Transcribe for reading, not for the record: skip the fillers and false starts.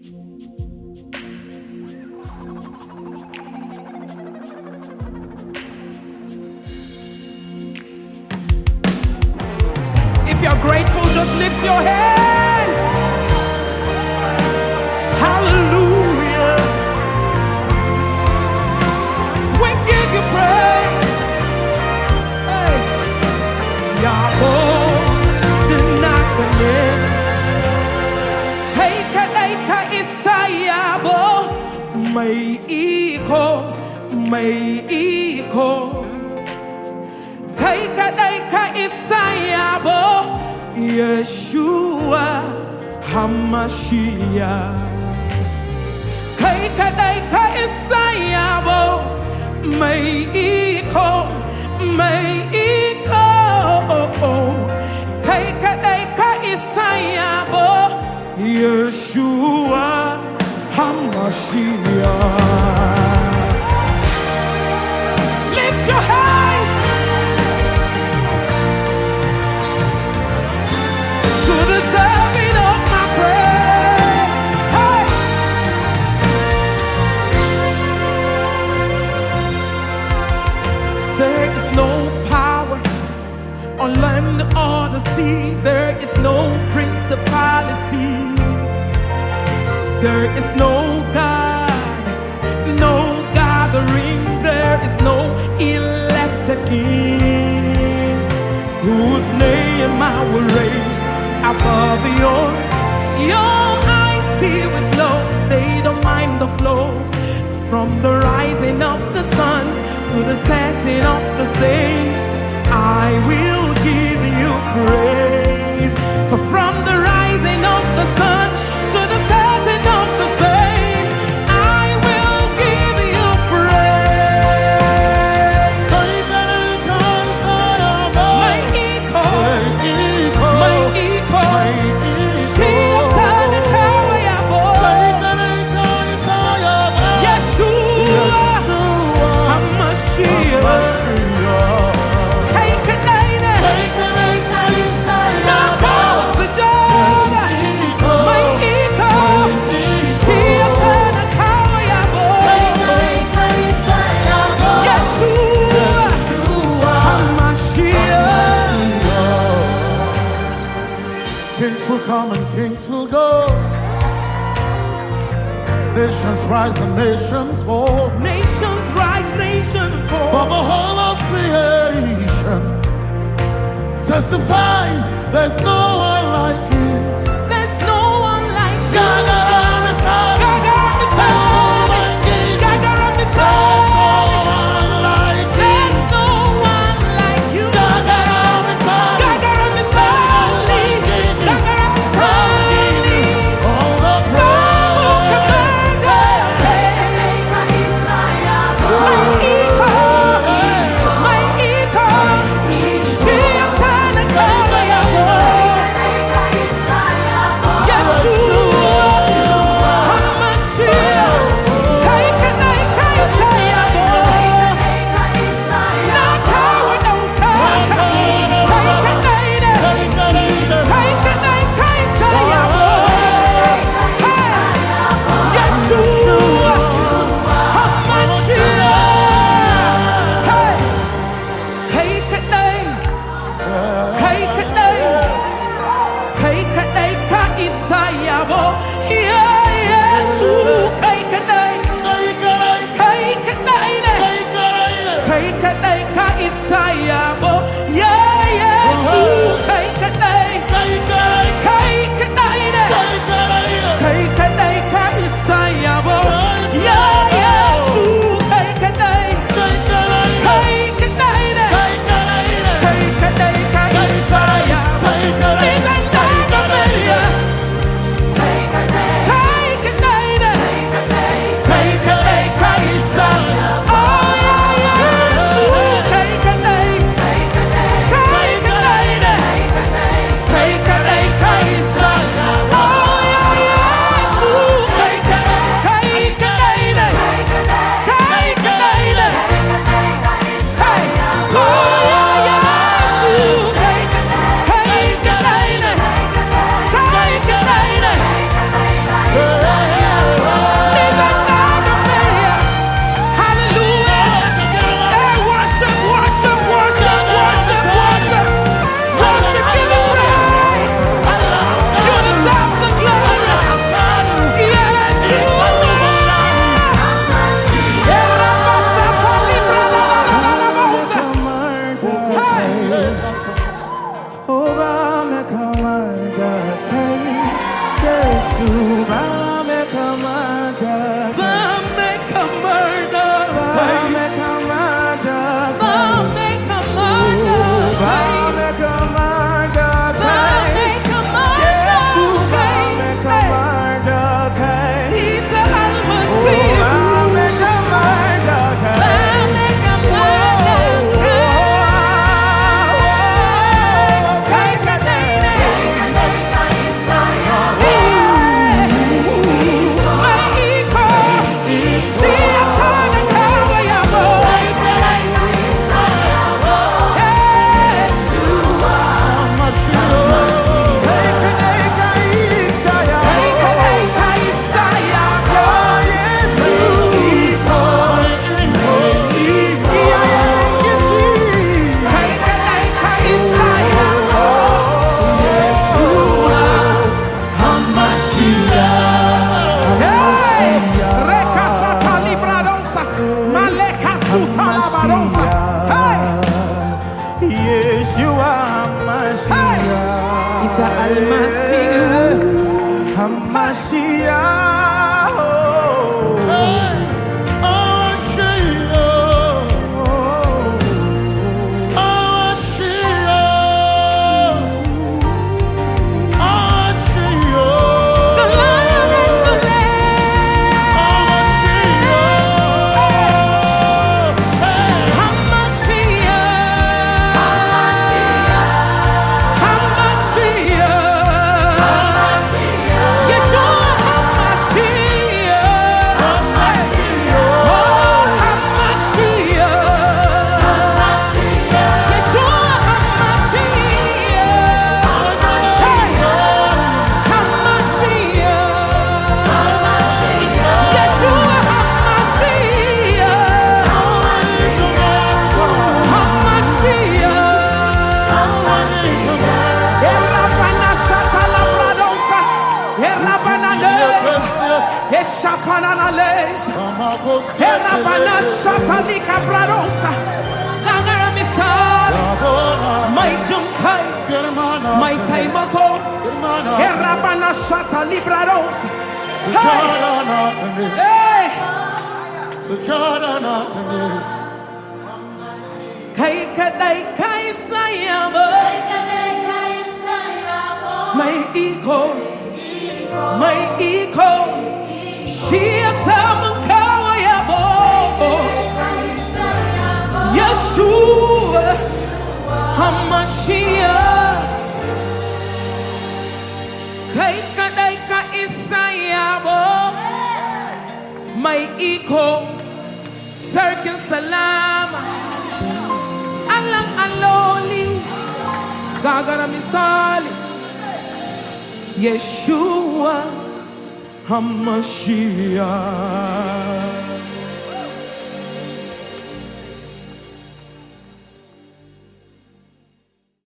If you're grateful, just lift your hands. Hallelujah. We give you praise. Hey. Yahweh, Dinakane. Hey, Kadeika Isayabo. May Iko. Hey, Kadeika Isayabo. Yeshua Hamashiach. Hey, Kadeika Isayabo. May Iko. Hey, Kadeika Isayabo. Yeshua Hamashiach. Lift your hands to the serving of my prayer. Hey. There is no power on land or the sea. There is no principality. There is no God, no gathering. There is no elected king whose name I will raise above yours. Your eyes see with love, they don't mind the flows. So from the rising of the sun to the setting of the same, I will give you praise. So from the rising of the sun to the setting of the same, I will give you praise. My eco, see your son and power, your boy. Yeshua, Hamashiach. Hey, Kanaina, my eco, see your son and power, your boy. Yeshua, Hamashiach. Kings will come and kings will go. Nations rise and nations fall. Nations rise, nations fall. But the whole of creation testifies there's no one like you. There's no one like you. Gagaramisai. Gagaramisai. Gagaramisai. There's no one like you. There's no one like you. Gagaramisai. Gagaramisai. Gagaramisai. All the My eco, see your son and power, your boy. commander, Yesu, Bame commander, Bame commander, Bame commander, Bame commander, Bame commander, Bame commander, Yesu, Bame commander, He's a Almasi, Bame commander, Bame commander. My time ago, Herabana Shata Librados. Hey, Kai Kadai Kai Sayabo, my eco, she is some Kawayabo, Yeshua, Hamashiach. Kaika Isayabo, my eco, Circus Salama, Alang Aloli, Gagara Misali, Yeshua, Hamashiach.